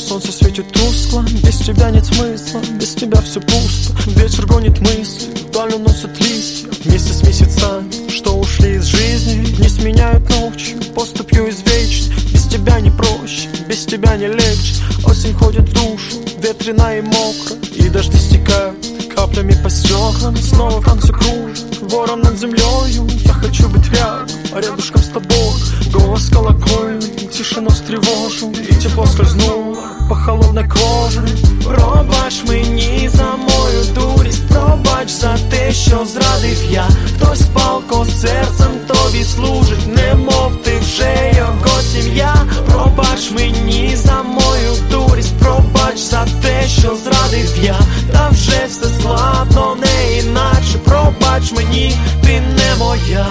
солнце светит тускло. Без тебя нет смысла, без тебя все пусто. Ветер гонит мысли, вдаль уносят листья. Вместе с месяцами, что ушли из жизни. Дни сменяют ночью, поступью извечной. Без тебя не проще, без тебя не легче. Осень ходит в душу, ветреная и мокрая. И дожди стекают каплями по стеклам. Снова в танце кружит ворон над землею. Я хочу быть рядом, а рядышком с тобой. Голос колокольный, тишину встревожил. І тепло скользнуло по холодной коже. Пробач мені за мою дурість, пробач за те, що зрадив я. Хтось палко серцем тобі служить, немов ти вже його сім'я. Пробач мені за мою дурість, пробач за те, що зрадив я. Та вже все складно, не інакше. Пробач мені, ти не моя.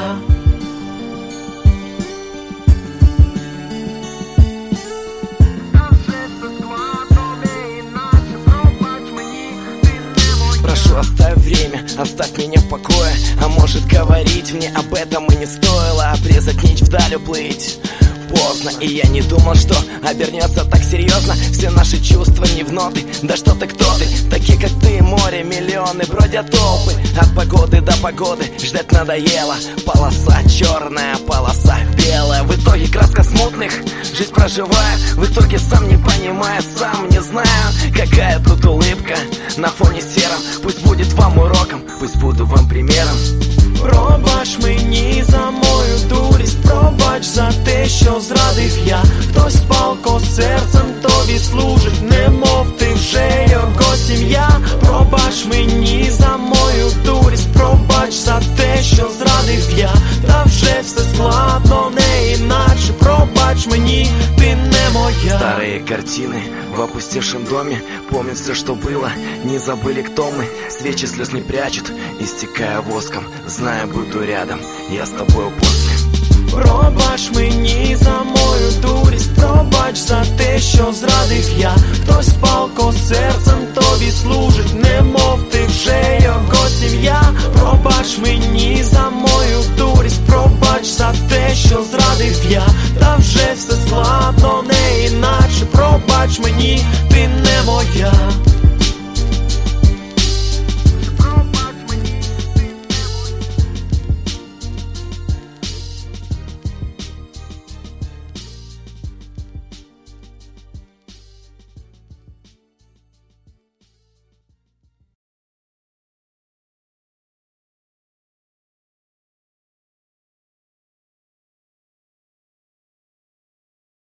Прошу, оставь время, оставь меня в покое. А может, говорить мне об этом и не стоило. Обрезать нить вдаль, уплыть поздно. И я не думал, что обернется так серьезно. Все наши чувства не в ноты. Да что ты, кто ты? Такие, как ты, море, миллионы бродят толпы. От погоды до погоды ждать надоело. Полоса черная, полоса белая. В итоге краска смутных, жизнь проживая. В итоге сам не понимая, сам не знаю, какая тут улыбка на фоне сером. Пусть будет вам уроком, пусть буду вам примером. Пробач мені за мою дурість, пробач за те, що зрадив я. Хтось палко серцем тобі служить, немов ти вже його сім'я. Пробач мені за мою дурість, пробач за те, що зрадив я. Та вже все складно, не інакше. Пробач мені, ти не моя. Старые картины в опустевшем доме. Помнят все, что было, не забыли, кто мы. Свечи слез не прячут, истекая воском. Зная, буду рядом, я с тобою после. Пробач мені за мою дурість, пробач за те, що зрадив я. Хтось палко серцем тобі служить, немов ти вже його сім'я. Пробач мені за мою дурість, пробач за те, що зрадив я. Та вже все складно, не інакше. Пробач мені,